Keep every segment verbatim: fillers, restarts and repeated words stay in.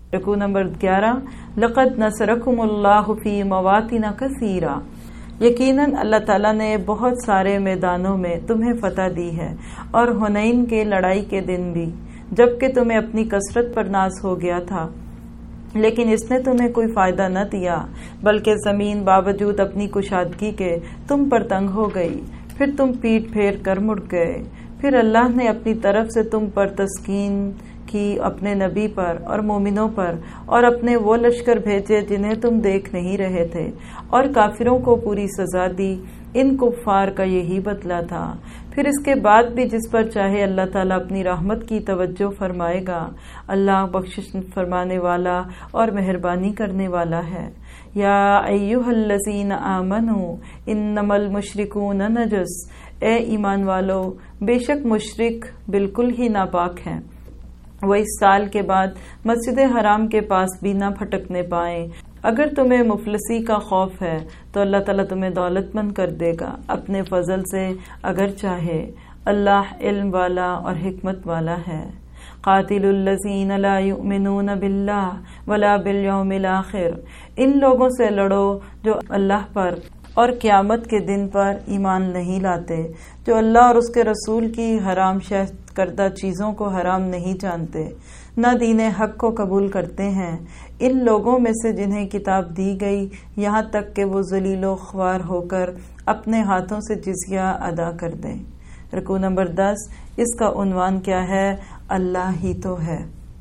رکوع نمبر گیارہ، لقد نصرکم اللہ فی مواطن کثیرہ، یقیناً اللہ تعالیٰ نے بہت سارے میدانوں میں تمہیں فتح دی ہے، اور حنین کے لڑائی کے دن بھی، جبکہ تمہیں اپنی کثرت پر ناز ہو گیا تھا، لیکن اس نے تمہیں کوئی فائدہ نہ دیا، بلکہ زمین باوجود اپنی کشادگی کے تم پر تنگ ہو گئی، پھر تم پیٹ پھیر کر مڑ گئے، پھر اللہ نے اپنی طرف سے تم پر تسکین کی، اپنے نبی پر اور مومنوں پر، اور اپنے وہ لشکر بھیجے جنہیں تم دیکھ نہیں رہے تھے، اور کافروں کو پوری سزا دی۔ ان کفار کا یہی بدلہ تھا۔ پھر اس کے بعد بھی جس پر چاہے اللہ تعالیٰ اپنی رحمت کی توجہ فرمائے گا۔ اللہ بخشش فرمانے والا اور مہربانی کرنے والا ہے۔ یا ایھا الذین آمنوا انما المشرکون نجس، اے ایمان والو، بے شک مشرک بالکل ہی ناپاک ہیں، وہ اس سال کے بعد مسجد حرام کے پاس بھی نہ پھٹکنے پائیں۔ اگر تمہیں مفلسی کا خوف ہے تو اللہ تعالیٰ تمہیں دولت مند کر دے گا اپنے فضل سے اگر چاہے۔ اللہ علم والا اور حکمت والا ہے۔ قاتل الذین لا یؤمنون باللہ ولا بالیوم الآخر، ان لوگوں سے لڑو جو اللہ پر اور قیامت کے دن پر ایمان نہیں لاتے، جو اللہ اور اس کے رسول کی حرام شہ کردہ چیزوں کو حرام نہیں جانتے، نہ دین حق کو قبول کرتے ہیں، ان لوگوں میں سے جنہیں کتاب دی گئی یہاں تک کہ وہ ذلیل و خوار ہو کر اپنے ہاتھوں سے جزیہ ادا کر دیں۔ رکوع نمبر دس، اس کا عنوان کیا ہے؟ اللہ ہی تو ہے۔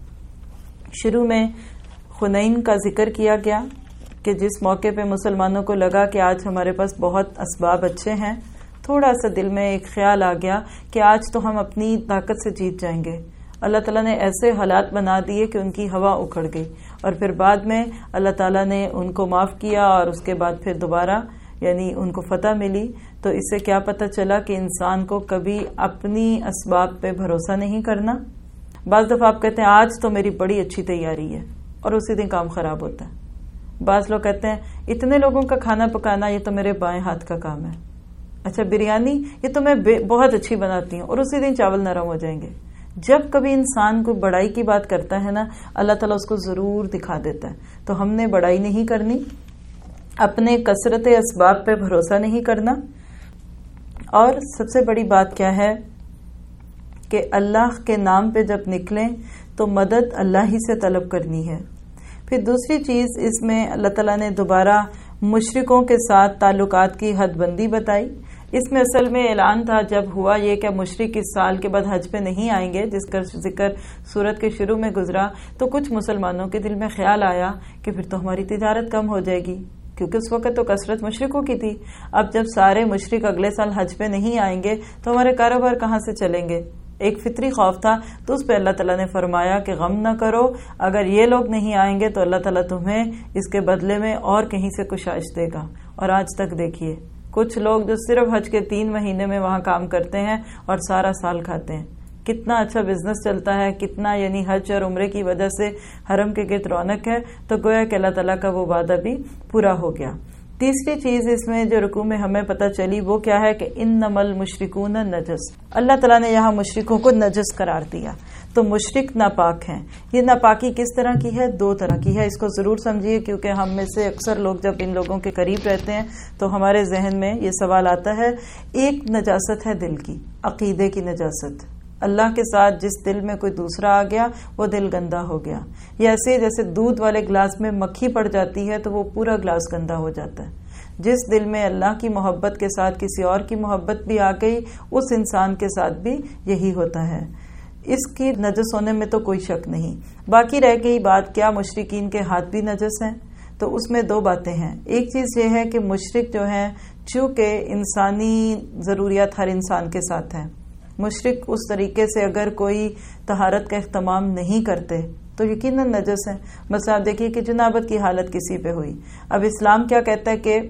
شروع میں حنین کا ذکر کیا گیا کہ جس موقع پہ مسلمانوں کو لگا کہ آج ہمارے پاس بہت اسباب اچھے ہیں، تھوڑا سا دل میں ایک خیال آ گیا کہ آج تو ہم اپنی طاقت سے جیت جائیں گے۔ اللہ تعالیٰ نے ایسے حالات بنا دیے کہ ان کی ہوا اکھڑ گئی، اور پھر بعد میں اللہ تعالیٰ نے ان کو معاف کیا، اور اس کے بعد پھر دوبارہ یعنی ان کو فتح ملی۔ تو اس سے کیا پتہ چلا کہ انسان کو کبھی اپنی اسباب پہ بھروسہ نہیں کرنا۔ بعض دفعہ آپ کہتے ہیں آج تو میری بڑی اچھی تیاری ہے، اور اسی دن کام خراب ہوتا ہے۔ بعض لوگ کہتے ہیں اتنے لوگوں کا کھانا پکانا یہ تو میرے بائیں ہاتھ کا کام ہے۔ اچھا بریانی یہ تو میں بہت اچھی بناتی ہوں، اور اسی دن چاول نرم ہو جائیں گے۔ جب کبھی انسان کو بڑائی کی بات کرتا ہے نا، اللہ تعالیٰ اس کو ضرور دکھا دیتا ہے۔ تو ہم نے بڑائی نہیں کرنی، اپنے کثرت اسباب پہ بھروسہ نہیں کرنا، اور سب سے بڑی بات کیا ہے کہ اللہ کے نام پہ جب نکلیں تو مدد اللہ ہی سے طلب کرنی ہے۔ پھر دوسری چیز اس میں اللہ تعالیٰ نے دوبارہ مشرکوں کے ساتھ تعلقات کی حد بندی بتائی۔ اس میں اصل میں اعلان تھا جب ہوا یہ کہ مشرک اس سال کے بعد حج پہ نہیں آئیں گے، جس کا ذکر سورت کے شروع میں گزرا، تو کچھ مسلمانوں کے دل میں خیال آیا کہ پھر تو ہماری تجارت کم ہو جائے گی، کیونکہ اس وقت تو کثرت مشرکوں کی تھی۔ اب جب سارے مشرک اگلے سال حج پہ نہیں آئیں گے تو ہمارے کاروبار کہاں سے چلیں گے؟ ایک فطری خوف تھا۔ تو اس پہ اللہ تعالیٰ نے فرمایا کہ غم نہ کرو، اگر یہ لوگ نہیں آئیں گے تو اللہ تعالیٰ تمہیں اس کے بدلے میں اور کہیں سے کشائش دے گا۔ اور آج تک دیکھیے کچھ لوگ جو صرف حج کے تین مہینے میں وہاں کام کرتے ہیں اور سارا سال کھاتے ہیں، کتنا اچھا بزنس چلتا ہے، کتنا یعنی حج اور عمرے کی وجہ سے حرم کے گرد رونق ہے۔ تو گویا کہ اللہ تعالیٰ کا وہ وعدہ بھی پورا ہو گیا۔ تیسری چیز اس میں جو رکوع میں ہمیں پتہ چلی وہ کیا ہے کہ انما المشرکون نجس، اللہ تعالیٰ نے یہاں مشرکوں کو نجس قرار دیا۔ تو مشرک ناپاک ہیں۔ یہ ناپاکی کس طرح کی ہے؟ دو طرح کی ہے۔ اس کو ضرور سمجھیے، کیونکہ ہم میں سے اکثر لوگ جب ان لوگوں کے قریب رہتے ہیں تو ہمارے ذہن میں یہ سوال آتا ہے۔ ایک نجاست ہے دل کی، عقیدے کی نجاست۔ اللہ کے ساتھ جس دل میں کوئی دوسرا آ گیا وہ دل گندا ہو گیا۔ یہ ایسے جیسے دودھ والے گلاس میں مکھی پڑ جاتی ہے تو وہ پورا گلاس گندا ہو جاتا ہے۔ جس دل میں اللہ کی محبت کے ساتھ کسی اور کی محبت بھی آ گئی، اس انسان کے ساتھ بھی یہی ہوتا ہے۔ اس کی نجس ہونے میں تو کوئی شک نہیں۔ باقی رہ گئی بات کیا مشرکین کے ہاتھ بھی نجس ہیں؟ تو اس میں دو باتیں ہیں۔ ایک چیز یہ ہے کہ مشرک جو ہیں چونکہ انسانی ضروریات ہر انسان کے ساتھ ہیں، مشرک اس طریقے سے اگر کوئی طہارت کا اہتمام نہیں کرتے تو یقیناً نجس ہے۔ مثلا آپ دیکھیے کہ جنابت کی حالت کسی پہ ہوئی، اب اسلام کیا کہتا ہے کہ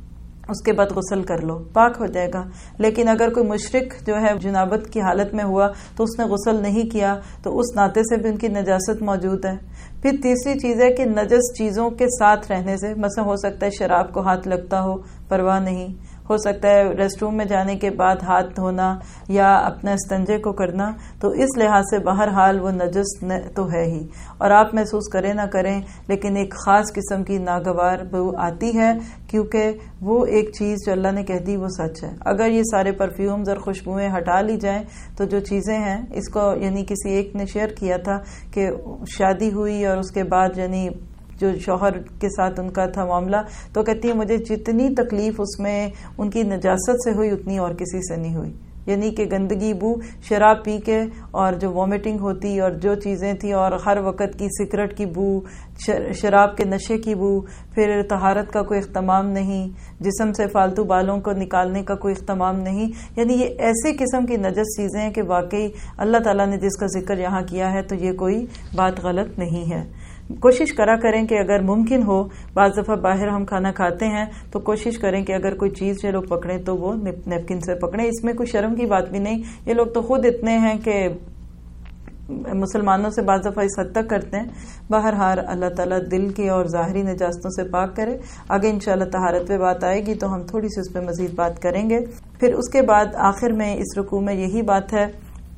اس کے بعد غسل کر لو، پاک ہو جائے گا۔ لیکن اگر کوئی مشرک جو ہے جنابت کی حالت میں ہوا تو اس نے غسل نہیں کیا تو اس ناطے سے بھی ان کی نجاست موجود ہے۔ پھر تیسری چیز ہے کہ نجس چیزوں کے ساتھ رہنے سے، مثلا ہو سکتا ہے شراب کو ہاتھ لگتا ہو، پرواہ نہیں، ہو سکتا ہے ریسٹ روم میں جانے کے بعد ہاتھ دھونا یا اپنا استنجے کو کرنا، تو اس لحاظ سے بہرحال وہ نجس تو ہے ہی، اور آپ محسوس کریں نہ کریں لیکن ایک خاص قسم کی ناگوار بو آتی ہے، کیونکہ وہ ایک چیز جو اللہ نے کہہ دی وہ سچ ہے۔ اگر یہ سارے پرفیومز اور خوشبوئیں ہٹا لی جائیں تو جو چیزیں ہیں، اس کو یعنی کسی ایک نے شیئر کیا تھا کہ شادی ہوئی اور اس کے بعد یعنی جو شوہر کے ساتھ ان کا تھا معاملہ، تو کہتی ہے مجھے جتنی تکلیف اس میں ان کی نجاست سے ہوئی اتنی اور کسی سے نہیں ہوئی، یعنی کہ گندگی بو شراب پی کے اور جو وامٹنگ ہوتی اور جو چیزیں تھیں اور ہر وقت کی سگریٹ کی بو، شراب کے نشے کی بو، پھر طہارت کا کوئی اہتمام نہیں، جسم سے فالتو بالوں کو نکالنے کا کوئی اہتمام نہیں، یعنی یہ ایسے قسم کی نجس چیزیں ہیں کہ واقعی اللہ تعالیٰ نے جس کا ذکر یہاں کیا ہے تو یہ کوئی بات غلط نہیں ہے۔ کوشش کرا کریں کہ اگر ممکن ہو، بعض دفعہ باہر ہم کھانا کھاتے ہیں تو کوشش کریں کہ اگر کوئی چیز یہ لوگ پکڑیں تو وہ نیپکن سے پکڑیں، اس میں کوئی شرم کی بات بھی نہیں۔ یہ لوگ تو خود اتنے ہیں کہ مسلمانوں سے بعض دفعہ اس حد تک کرتے ہیں۔ بہرحال اللہ تعالیٰ دل کی اور ظاہری نجاستوں سے پاک کرے۔ آگے انشاءاللہ طہارت پہ بات آئے گی تو ہم تھوڑی سی اس پہ مزید بات کریں گے۔ پھر اس کے بعد آخر میں اس رکوع میں یہی بات ہے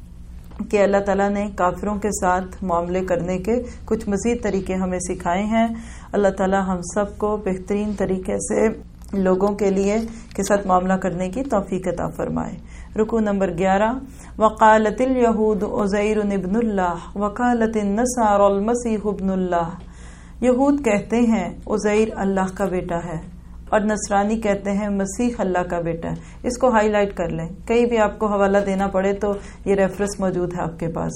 کہ اللہ تعالیٰ نے کافروں کے ساتھ معاملے کرنے کے کچھ مزید طریقے ہمیں سکھائے ہیں۔ اللہ تعالیٰ ہم سب کو بہترین طریقے سے لوگوں کے لیے کے ساتھ معاملہ کرنے کی توفیق عطا فرمائے۔ رکوع نمبر گیارہ، وقالت الیہود عزیر ابن اللہ وقالت النصارى المسیح ابن اللہ۔ یہود کہتے ہیں عزیر اللہ کا بیٹا ہے اور نصرانی کہتے ہیں مسیح اللہ کا بیٹا ہے۔ اس کو ہائی لائٹ کر لیں، کہیں بھی آپ کو حوالہ دینا پڑے تو یہ ریفرنس موجود ہے آپ کے پاس۔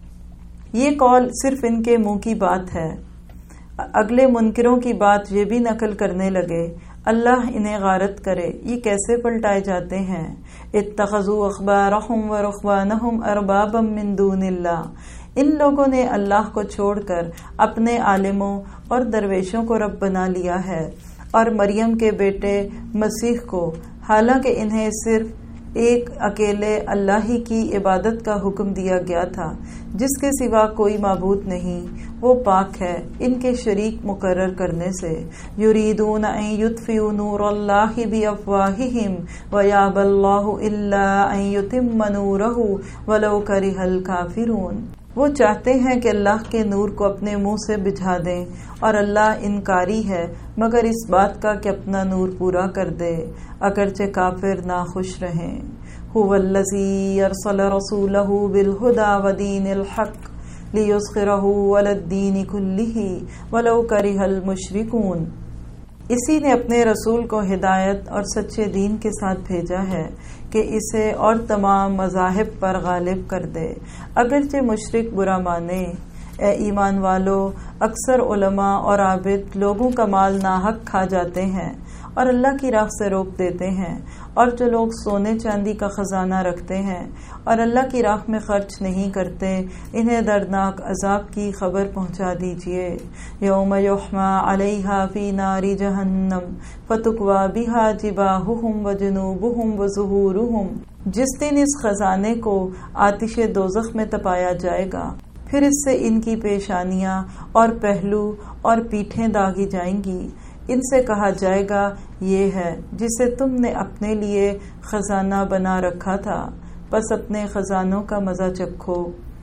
یہ قول صرف ان کے منہ کی بات ہے، اگلے منکروں کی بات یہ بھی نقل کرنے لگے، اللہ انہیں غارت کرے۔ یہ کیسے پلٹائے جاتے ہیں؟ اتخذوا اخبارهم ورهبانهم اربابا من دون اللہ۔ ان لوگوں نے اللہ کو چھوڑ کر اپنے عالموں اور درویشوں کو رب بنا لیا ہے، اور مریم کے بیٹے مسیح کو، حالانکہ انہیں صرف ایک اکیلے اللہ ہی کی عبادت کا حکم دیا گیا تھا، جس کے سوا کوئی معبود نہیں، وہ پاک ہے ان کے شریک مقرر کرنے سے۔ یریدون ان یطفئوا نور اللہ بافواہہم ویابی اللہ الا ان یتم نورہ ولو کرہ الکافرون۔ وہ چاہتے ہیں کہ اللہ کے نور کو اپنے منہ سے بجھا دیں، اور اللہ انکاری ہے مگر اس بات کا کہ اپنا نور پورا کر دے، اگرچہ کافر ناخوش رہیں۔ هو الذی ارسل رسولہ بالہدی ودین الحق لیظہرہ علی الدین کلہ ولو کرہ المشرکون۔ اسی نے اپنے رسول کو ہدایت اور سچے دین کے ساتھ بھیجا ہے کہ اسے اور تمام مذاہب پر غالب کر دے، اگرچہ مشرک برا مانے۔ اے ایمان والو، اکثر علماء اور عابد لوگوں کا مال ناحق کھا جاتے ہیں اور اللہ کی راہ سے روک دیتے ہیں، اور جو لوگ سونے چاندی کا خزانہ رکھتے ہیں اور اللہ کی راہ میں خرچ نہیں کرتے، انہیں دردناک عذاب کی خبر پہنچا دیجیے۔ یوم یحمى علیہا فی نار جہنم فتکوی بہا جباہہم وجنوبہم وظہورہم۔ جس دن اس خزانے کو آتش دوزخ میں تپایا جائے گا، پھر اس سے ان کی پیشانیاں اور پہلو اور پیٹھیں داغی جائیں گی۔ ان سے کہا جائے گا، یہ ہے جسے تم نے اپنے لیے خزانہ بنا رکھا تھا، بس اپنے خزانوں کا مزہ چکھو۔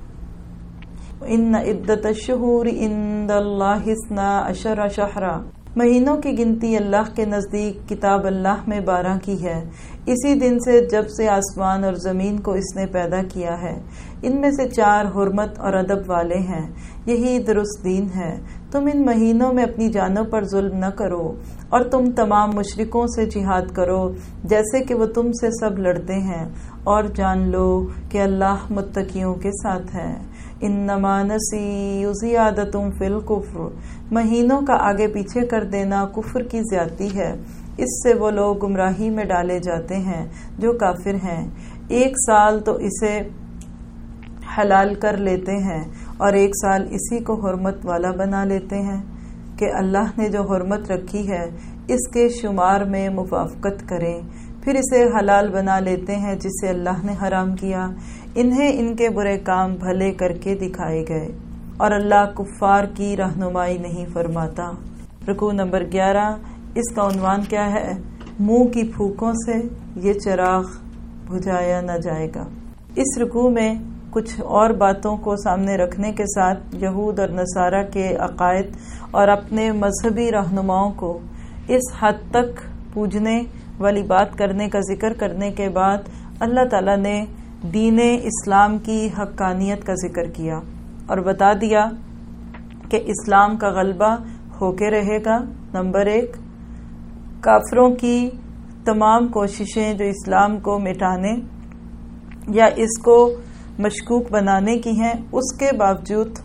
ان عدت الشہور عند اللہ اثنا عشر شہرا۔ مہینوں کی گنتی اللہ کے نزدیک کتاب اللہ میں بارہ کی ہے، اسی دن سے جب سے آسمان اور زمین کو اس نے پیدا کیا ہے۔ ان میں سے چار حرمت اور ادب والے ہیں، یہی درست دین ہے۔ تم ان مہینوں میں اپنی جانوں پر ظلم نہ کرو، اور تم تمام مشرکوں سے جہاد کرو جیسے کہ وہ تم سے سب لڑتے ہیں، اور جان لو کہ اللہ متقیوں کے ساتھ ہے۔ انما نسیء زیادۃ فی الکفر۔ مہینوں کا آگے پیچھے کر دینا کفر کی زیادتی ہے، اس سے وہ لوگ گمراہی میں ڈالے جاتے ہیں جو کافر ہیں۔ ایک سال تو اسے حلال کر لیتے ہیں اور ایک سال اسی کو حرمت والا بنا لیتے ہیں کہ اللہ نے جو حرمت رکھی ہے اس کے شمار میں موافقت کریں، پھر اسے حلال بنا لیتے ہیں جسے اللہ نے حرام کیا۔ انہیں ان کے برے کام بھلے کر کے دکھائے گئے، اور اللہ کفار کی رہنمائی نہیں فرماتا۔ رکوع نمبر گیارہ، اس کا عنوان کیا ہے؟ منہ کی پھوکوں سے یہ چراغ بجھایا نہ جائے گا۔ اس رکوع میں کچھ اور باتوں کو سامنے رکھنے کے ساتھ یہود اور نصارہ کے عقائد اور اپنے مذہبی رہنماؤں کو اس حد تک پوجنے والی بات کرنے کا ذکر کرنے کے بعد اللہ تعالیٰ نے دین اسلام کی حقانیت کا ذکر کیا اور بتا دیا کہ اسلام کا غلبہ ہو کے رہے گا۔ نمبر ایک، کافروں کی تمام کوششیں جو اسلام کو مٹانے یا اس کو مشکوک بنانے کی ہیں، اس کے باوجود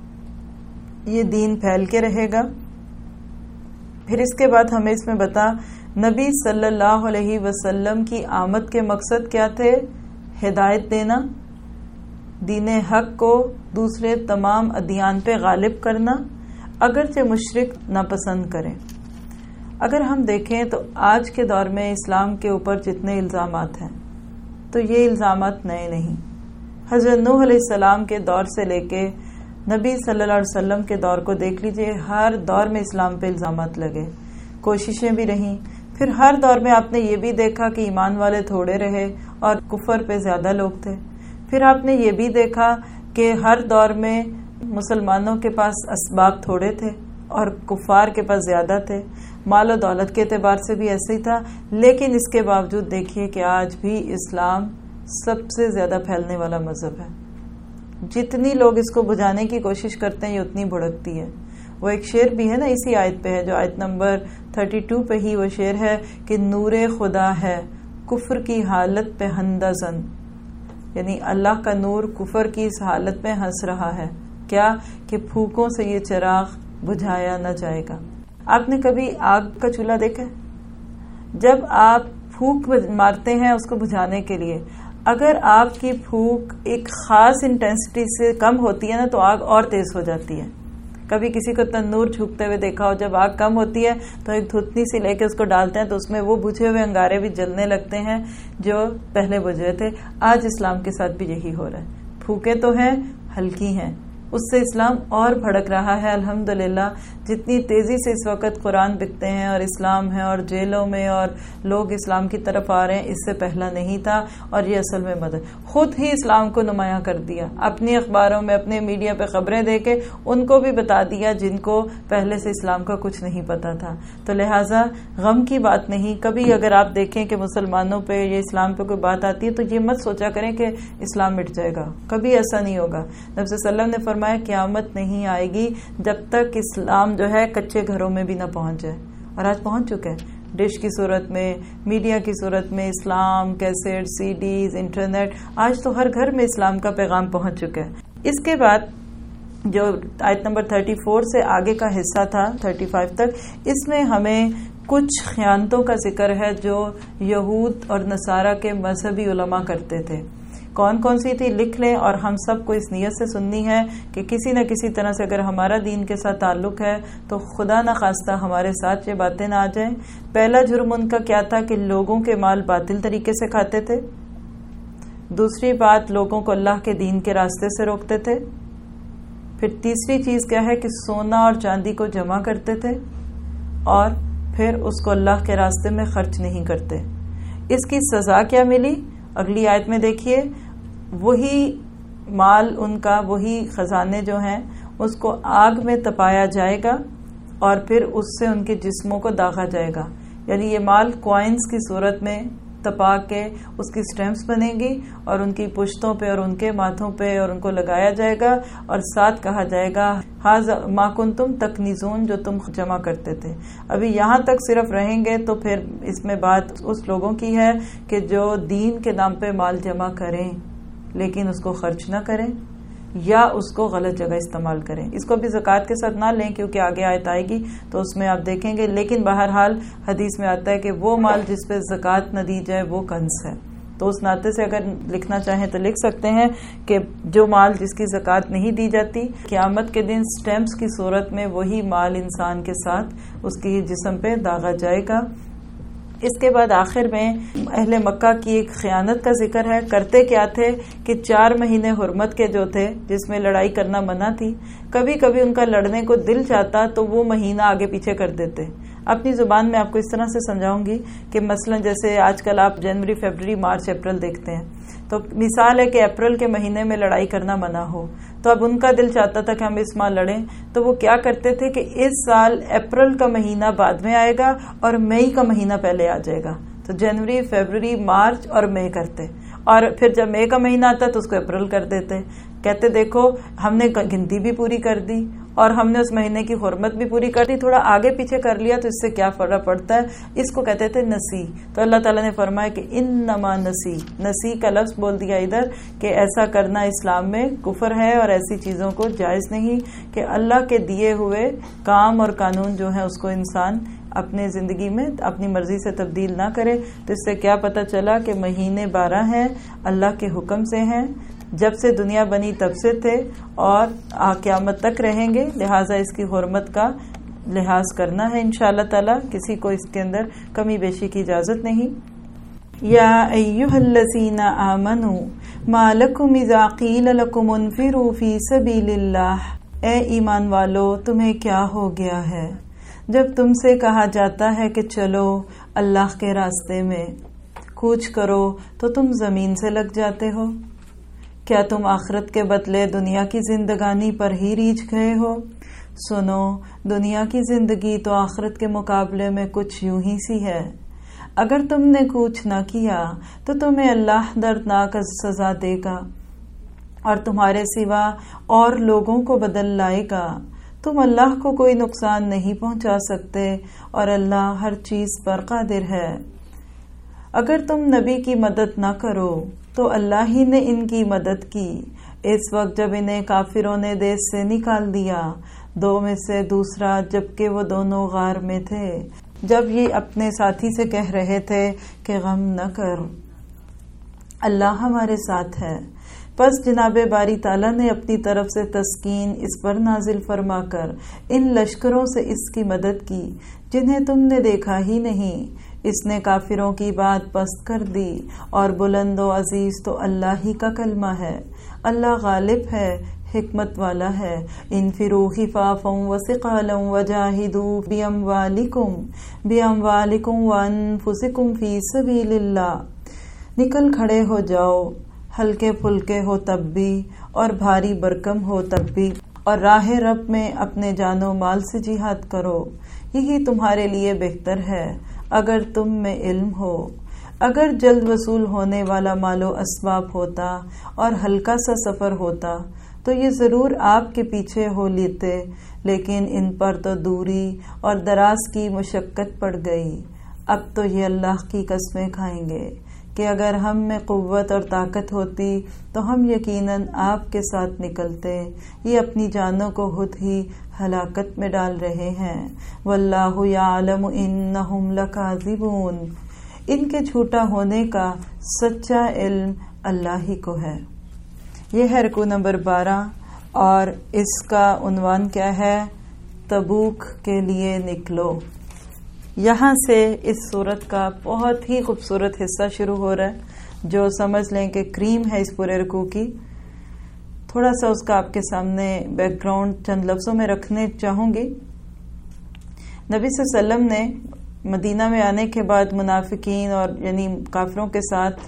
یہ دین پھیل کے رہے گا۔ پھر اس کے بعد ہمیں اس میں بتا نبی صلی اللہ علیہ وسلم کی آمد کے مقصد کیا تھے؟ ہدایت دینا، دین حق کو دوسرے تمام ادیان پہ غالب کرنا، اگرچہ مشرک ناپسند کریں۔ اگر ہم دیکھیں تو آج کے دور میں اسلام کے اوپر جتنے الزامات ہیں تو یہ الزامات نئے نہیں۔ حضرت نوح علیہ السلام کے دور سے لے کے نبی صلی اللہ علیہ وسلم کے دور کو دیکھ لیجئے، ہر دور میں اسلام پہ الزامات لگے، کوششیں بھی رہیں۔ پھر ہر دور میں آپ نے یہ بھی دیکھا کہ ایمان والے تھوڑے رہے اور کفر پہ زیادہ لوگ تھے۔ پھر آپ نے یہ بھی دیکھا کہ ہر دور میں مسلمانوں کے پاس اسباب تھوڑے تھے اور کفار کے پاس زیادہ تھے، مال و دولت کے اعتبار سے بھی ایسے ہی تھا۔ لیکن اس کے باوجود دیکھیے کہ آج بھی اسلام سب سے زیادہ پھیلنے والا مذہب ہے۔ جتنی لوگ اس کو بجھانے کی کوشش کرتے ہیں یہ اتنی بھڑکتی ہے۔ وہ ایک شعر بھی ہے نا، اسی آیت پہ ہے، جو آیت نمبر بتیس پہ ہی وہ شعر ہے کہ نور خدا ہے کفر کی حالت پہ ہندہ زن، یعنی اللہ کا نور کفر کی اس حالت میں ہنس رہا ہے، کیا کہ پھوکوں سے یہ چراغ بجھایا نہ جائے گا۔ آپ نے کبھی آگ کا چولہا دیکھا؟ جب آپ پھونک مارتے ہیں اس کو بجھانے کے لیے، اگر آپ کی پھونک ایک خاص انٹینسٹی سے کم ہوتی ہے نا تو آگ اور تیز ہو جاتی ہے۔ کبھی کسی کو تندور جھکتے ہوئے دیکھا ہو، جب آگ کم ہوتی ہے تو ایک دھتنی سی لے کے اس کو ڈالتے ہیں تو اس میں وہ بجھے ہوئے انگارے بھی جلنے لگتے ہیں جو پہلے بجھے تھے۔ آج اسلام کے ساتھ بھی یہی ہو رہا ہے، پھونکیں تو ہیں ہلکی ہیں، اس سے اسلام اور بھڑک رہا ہے۔ الحمدللہ جتنی تیزی سے اس وقت قرآن بکتے ہیں اور اسلام ہے اور جیلوں میں اور لوگ اسلام کی طرف آ رہے ہیں، اس سے پہلا نہیں تھا۔ اور یہ اصل میں مدد خود ہی اسلام کو نمایاں کر دیا، اپنی اخباروں میں اپنے میڈیا پہ خبریں دے کے ان کو بھی بتا دیا جن کو پہلے سے اسلام کا کچھ نہیں پتا تھا۔ تو لہٰذا غم کی بات نہیں، کبھی اگر آپ دیکھیں کہ مسلمانوں پہ یا اسلام پہ کوئی بات آتی ہے تو یہ مت سوچا کریں کہ اسلام مٹ جائے گا، کبھی ایسا نہیں ہوگا۔ نبی صلی اللہ علیہ وسلم نے فرمایا قیامت نہیں آئے گی جب تک اسلام جو ہے کچے گھروں میں بھی نہ پہنچ جائے، اور آج پہنچ چکا ہے۔ ڈش کی صورت میں، میڈیا کی صورت میں اسلام، کیسٹ، سی ڈیز، انٹرنیٹ، آج تو ہر گھر میں اسلام کا پیغام پہنچ چکا ہے۔ اس کے بعد جو آیت نمبر چوتیس سے آگے کا حصہ تھا پینتیس تک، اس میں ہمیں کچھ خیانتوں کا ذکر ہے جو یہود اور نصارہ کے مذہبی علماء کرتے تھے۔ کون کون سی تھی لکھ لیں، اور ہم سب کو اس نیت سے سننی ہے کہ کسی نہ کسی طرح سے اگر ہمارا دین کے ساتھ تعلق ہے تو خدا نہ خواستہ ہمارے ساتھ یہ باتیں نہ آ جائیں۔ پہلا جرم ان کا کیا تھا کہ لوگوں کے مال باطل طریقے سے کھاتے تھے۔ دوسری بات، لوگوں کو اللہ کے دین کے راستے سے روکتے تھے۔ پھر تیسری چیز کیا ہے کہ سونا اور چاندی کو جمع کرتے تھے اور پھر اس کو اللہ کے راستے میں خرچ نہیں کرتے۔ اس کی سزا کیا ملی؟ اگلی آیت میں دیکھیے، وہی مال ان کا، وہی خزانے جو ہیں اس کو آگ میں تپایا جائے گا اور پھر اس سے ان کے جسموں کو داغا جائے گا۔ یعنی یہ مال کوائنز کی صورت میں تپا کے اس کی سٹیمپس بنے گی اور ان کی پشتوں پہ اور ان کے ماتھوں پہ اور ان کو لگایا جائے گا، اور ساتھ کہا جائے گا ہاذا ما کنتم تکنزون، جو تم جمع کرتے تھے۔ ابھی یہاں تک صرف رہیں گے تو پھر اس میں بات اس لوگوں کی ہے کہ جو دین کے نام پہ مال جمع کریں لیکن اس کو خرچ نہ کریں یا اس کو غلط جگہ استعمال کریں۔ اس کو بھی زکوٰۃ کے ساتھ نہ لیں کیونکہ آگے آیت آئے گی تو اس میں آپ دیکھیں گے، لیکن بہرحال حدیث میں آتا ہے کہ وہ مال جس پہ زکوٰۃ نہ دی جائے وہ کنز ہے۔ تو اس ناطے سے اگر لکھنا چاہیں تو لکھ سکتے ہیں کہ جو مال جس کی زکوٰۃ نہیں دی جاتی، قیامت کے دن سٹیمپس کی صورت میں وہی مال انسان کے ساتھ اس کی جسم پہ داغا جائے گا۔ اس کے بعد آخر میں اہل مکہ کی ایک خیانت کا ذکر ہے۔ کرتے کیا تھے کہ چار مہینے حرمت کے جو تھے جس میں لڑائی کرنا منع تھی، کبھی کبھی ان کا لڑنے کو دل چاہتا تو وہ مہینہ آگے پیچھے کر دیتے۔ اپنی زبان میں آپ کو اس طرح سے سمجھاؤں گی کہ مثلا جیسے آج کل آپ جنوری، فیبرری، مارچ، اپریل دیکھتے ہیں، تو مثال ہے کہ اپریل کے مہینے میں لڑائی کرنا منع ہو، تو اب ان کا دل چاہتا تھا کہ ہم اس ماہ لڑیں، تو وہ کیا کرتے تھے کہ اس سال اپریل کا مہینہ بعد میں آئے گا اور مئی کا مہینہ پہلے آ جائے گا، تو جنوری، فیبرری، مارچ اور مئی کرتے، اور پھر جب مئی کا مہینہ آتا تو اس کو اپریل کر دیتے، کہتے دیکھو ہم نے گنتی بھی پوری کر دی اور ہم نے اس مہینے کی حرمت بھی پوری کر دی، تھوڑا آگے پیچھے کر لیا تو اس سے کیا فرق پڑتا ہے، اس کو کہتے تھے نسی۔ تو اللہ تعالیٰ نے فرمایا کہ انما نسی، نسی کا لفظ بول دیا ادھر کہ ایسا کرنا اسلام میں کفر ہے اور ایسی چیزوں کو جائز نہیں کہ اللہ کے دیے ہوئے کام اور قانون جو ہیں اس کو انسان اپنے زندگی میں اپنی مرضی سے تبدیل نہ کرے۔ تو اس سے کیا پتہ چلا کہ مہینے بارہ ہیں، اللہ کے حکم سے ہیں، جب سے دنیا بنی تب سے تھے اور قیامت تک رہیں گے، لہٰذا اس کی حرمت کا لحاظ کرنا ہے انشاءاللہ تعالی، کسی کو اس کے اندر کمی بیشی کی اجازت نہیں۔ یا ایھا الذین آمنوا ما لکم اذا قیل لکم انفروا فی سبیل اللہ، اے ایمان والو تمہیں کیا ہو گیا ہے جب تم سے کہا جاتا ہے کہ چلو اللہ کے راستے میں، کوچ کرو، تو تم زمین سے لگ جاتے ہو؟ کیا تم آخرت کے بدلے دنیا کی زندگانی پر ہی ریچھ گئے ہو؟ سنو، دنیا کی زندگی تو آخرت کے مقابلے میں کچھ یوں ہی سی ہے۔ اگر تم نے کوچ نہ کیا تو تمہیں اللہ دردناک سزا دے گا اور تمہارے سوا اور لوگوں کو بدل لائے گا۔ تم اللہ کو کوئی نقصان نہیں پہنچا سکتے اور اللہ ہر چیز پر قادر ہے۔ اگر تم نبی کی مدد نہ کرو تو اللہ ہی نے ان کی مدد کی اس وقت جب انہیں کافروں نے دیش سے نکال دیا، دو میں سے دوسرا، جبکہ وہ دونوں غار میں تھے، جب یہ اپنے ساتھی سے کہہ رہے تھے کہ غم نہ کر، اللہ ہمارے ساتھ ہے۔ پس جناب باری تعالیٰ نے اپنی طرف سے تسکین اس پر نازل فرما کر ان لشکروں سے اس کی مدد کی جنہیں تم نے دیکھا ہی نہیں۔ اس نے کافروں کی بات پست کر دی اور بلند و عزیز تو اللہ ہی کا کلمہ ہے۔ اللہ غالب ہے، حکمت والا ہے۔ انفروا خفافا وثقالا وجاہدوا باموالکم باموالکم وانفسکم فی سبیل اللہ، نکل کھڑے ہو جاؤ، ہلکے پھلکے ہو تب بھی اور بھاری برکم ہو تب بھی، اور راہ رب میں اپنے جان و مال سے جہاد کرو، یہی تمہارے لیے بہتر ہے اگر تم میں علم ہو۔ اگر جلد وصول ہونے والا مال و اسباب ہوتا اور ہلکا سا سفر ہوتا تو یہ ضرور آپ کے پیچھے ہو لیتے، لیکن ان پر تو دوری اور دراز کی مشقت پڑ گئی۔ اب تو یہ اللہ کی قسمیں کھائیں گے کہ اگر ہم میں قوت اور طاقت ہوتی تو ہم یقیناً آپ کے ساتھ نکلتے، یہ اپنی جانوں کو خود ہی ہلاکت میں ڈال رہے ہیں۔ واللہ یعلم انہم لکاذبون، ان کے جھوٹا ہونے کا سچا علم اللہ ہی کو ہے۔ یہ ہے رکوع نمبر بارہ اور اس کا عنوان کیا ہے؟ تبوک کے لیے نکلو۔ یہاں سے اس سورت کا بہت ہی خوبصورت حصہ شروع ہو رہا ہے جو سمجھ لیں کہ کریم ہے اس پورے رکوع کی۔ تھوڑا سا اس کا آپ کے سامنے بیک گراؤنڈ چند لفظوں میں رکھنے چاہوں گی۔ نبی صلی اللہ علیہ وسلم نے مدینہ میں آنے کے بعد منافقین اور یعنی کافروں کے ساتھ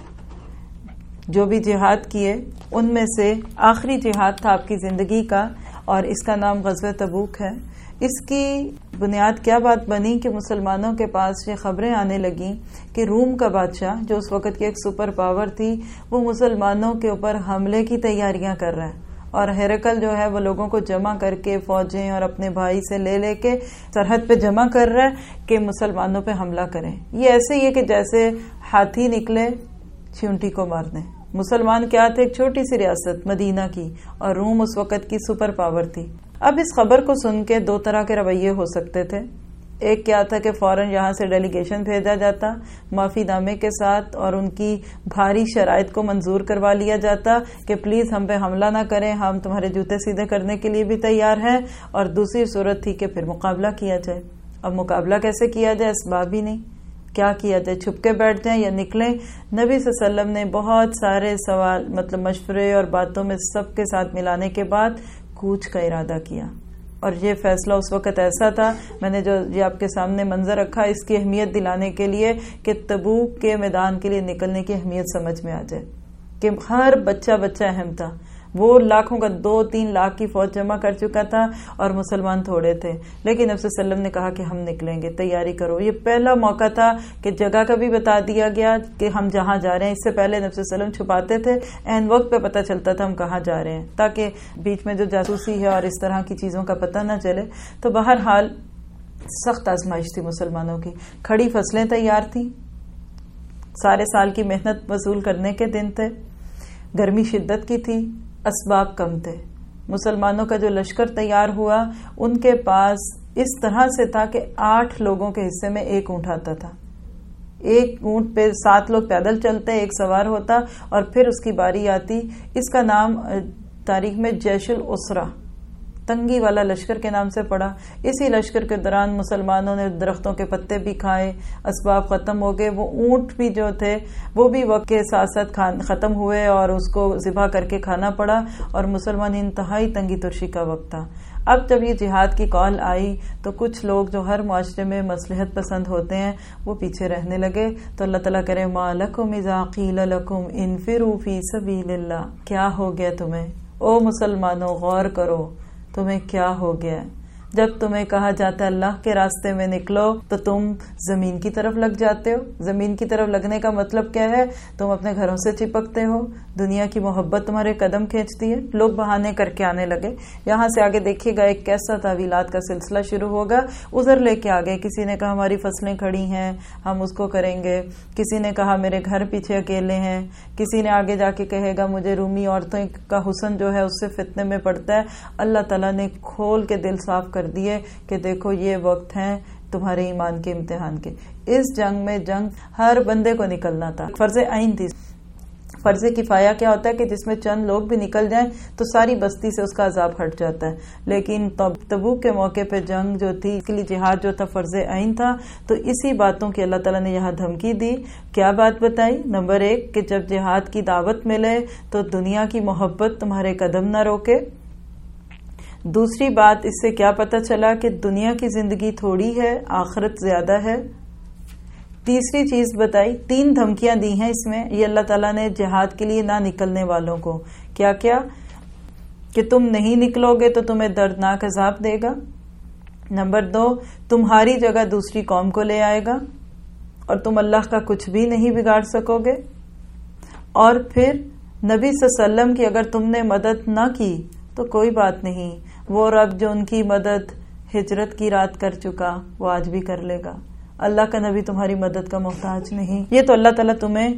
جو بھی جہاد کیے، ان میں سے آخری جہاد تھا آپ کی زندگی کا اور اس کا نام غزوہ تبوک ہے۔ اس کی بنیاد کیا بات بنی کہ مسلمانوں کے پاس یہ خبریں آنے لگیں کہ روم کا بادشاہ جو اس وقت کی ایک سپر پاور تھی، وہ مسلمانوں کے اوپر حملے کی تیاریاں کر رہا ہے، اور ہیرکل جو ہے وہ لوگوں کو جمع کر کے فوجیں اور اپنے بھائی سے لے لے کے سرحد پہ جمع کر رہا ہے کہ مسلمانوں پہ حملہ کریں۔ یہ ایسے ہی ہے کہ جیسے ہاتھی نکلے چیونٹی کو مارنے۔ مسلمان کیا تھے؟ ایک چھوٹی سی ریاست مدینہ کی، اور روم اس وقت کی سپر پاور تھی۔ اب اس خبر کو سن کے دو طرح کے رویے ہو سکتے تھے۔ ایک کیا تھا کہ فوراً یہاں سے ڈیلیگیشن بھیجا جاتا معافی نامے کے ساتھ اور ان کی بھاری شرائط کو منظور کروا لیا جاتا کہ پلیز ہم پہ حملہ نہ کریں، ہم تمہارے جوتے سیدھے کرنے کے لیے بھی تیار ہیں۔ اور دوسری صورت تھی کہ پھر مقابلہ کیا جائے۔ اب مقابلہ کیسے کیا جائے؟ اسباب ہی نہیں، کیا کیا جائے؟ چھپ کے بیٹھ جائیں یا نکلیں؟ نبی صلی اللہ علیہ وسلم نے بہت سارے سوال مطلب مشورے اور باتوں میں سب کے ساتھ ملانے کے بعد کوچ کا ارادہ کیا۔ اور یہ فیصلہ اس وقت ایسا تھا، میں نے جو یہ آپ کے سامنے منظر رکھا اس کی اہمیت دلانے کے لیے کہ تبوک کے میدان کے لیے نکلنے کی اہمیت سمجھ میں آ جائے کہ ہر بچہ بچہ اہم تھا. وہ لاکھوں کا دو تین لاکھ کی فوج جمع کر چکا تھا اور مسلمان تھوڑے تھے، لیکن نبی صلی اللہ علیہ وسلم نے کہا کہ ہم نکلیں گے، تیاری کرو. یہ پہلا موقع تھا کہ جگہ کا بھی بتا دیا گیا کہ ہم جہاں جا رہے ہیں. اس سے پہلے نبی صلی اللہ علیہ وسلم چھپاتے تھے، عین وقت پہ پتہ چلتا تھا ہم کہاں جا رہے ہیں، تاکہ بیچ میں جو جاسوسی ہے اور اس طرح کی چیزوں کا پتہ نہ چلے. تو بہرحال سخت آزمائش تھی مسلمانوں کی. کھڑی فصلیں تیار تھیں، سارے سال کی محنت وصول کرنے کے دن تھے، گرمی شدت کی تھی، اسباب کم تھے. مسلمانوں کا جو لشکر تیار ہوا ان کے پاس اس طرح سے تھا کہ آٹھ لوگوں کے حصے میں ایک اونٹ آتا تھا. ایک اونٹ پہ سات لوگ پیدل چلتے، ایک سوار ہوتا اور پھر اس کی باری آتی. اس کا نام تاریخ میں جیش الاسرہ، تنگی والا لشکر کے نام سے پڑا. اسی لشکر کے دوران مسلمانوں نے درختوں کے پتے بھی کھائے، اسباب ختم ہو گئے. وہ اونٹ بھی جو تھے وہ بھی وقت کے ساتھ ساتھ ختم ہوئے اور اس کو ذبح کر کے کھانا پڑا، اور مسلمان انتہائی تنگی ترشی کا وقت تھا. اب جب یہ جہاد کی کال آئی تو کچھ لوگ جو ہر معاشرے میں مصلحت پسند ہوتے ہیں وہ پیچھے رہنے لگے. تو اللہ تعالیٰ کرے ما لکم اذا قیل لکم انفروا فی سبیل اللہ، کیا ہو گیا تمہیں او مسلمانوں، غور کرو تمہیں کیا ہو گیا. جب تمہیں کہا جاتا ہے اللہ کے راستے میں نکلو تو تم زمین کی طرف لگ جاتے ہو. زمین کی طرف لگنے کا مطلب کیا ہے؟ تم اپنے گھروں سے چپکتے ہو، دنیا کی محبت تمہارے قدم کھینچتی ہے. لوگ بہانے کر کے آنے لگے. یہاں سے آگے دیکھیے گا ایک کیسا تعویلات کا سلسلہ شروع ہوگا. ادھر لے کے آگے کسی نے کہا ہماری فصلیں کھڑی ہیں ہم اس کو کریں گے، کسی نے کہا میرے گھر پیچھے اکیلے ہیں، کسی نے آگے جا کے کہے گا مجھے رومی عورتوں کا حسن جو ہے اس سے فتنے میں پڑتا ہے. اللہ تعالیٰ نے کھول کے دل صاف کر دیے کہ دیکھو یہ وقت ہیں تمہارے ایمان کے امتحان کے. اس جنگ میں جنگ ہر بندے کو نکلنا تھا، فرض عین تھی. فرض کفایہ کیا ہوتا ہے کہ جس میں چند لوگ بھی نکل جائیں تو ساری بستی سے اس کا عذاب ہٹ جاتا ہے. لیکن تبوک کے موقع پہ جنگ جو تھی اس کے لیے جہاد جو تھا فرض عین تھا. تو اسی باتوں کی اللہ تعالیٰ نے یہاں دھمکی دی. کیا بات بتائی؟ نمبر ایک کہ جب جہاد کی دعوت ملے تو دنیا کی محبت تمہارے قدم نہ روکے. دوسری بات اس سے کیا پتہ چلا کہ دنیا کی زندگی تھوڑی ہے، آخرت زیادہ ہے. تیسری چیز بتائی، تین دھمکیاں دی ہیں اس میں یہ اللہ تعالیٰ نے جہاد کے لیے نہ نکلنے والوں کو. کیا کیا؟ کہ تم نہیں نکلو گے تو تمہیں دردناک عذاب دے گا. نمبر دو، تمہاری جگہ دوسری قوم کو لے آئے گا اور تم اللہ کا کچھ بھی نہیں بگاڑ سکو گے. اور پھر نبی صلی اللہ علیہ وسلم کی اگر تم نے مدد نہ کی تو کوئی بات نہیں، وہ رب جو ان کی مدد ہجرت کی رات کر چکا وہ آج بھی کر لے گا. اللہ کا نبی تمہاری مدد کا محتاج نہیں. یہ تو اللہ تعالیٰ تمہیں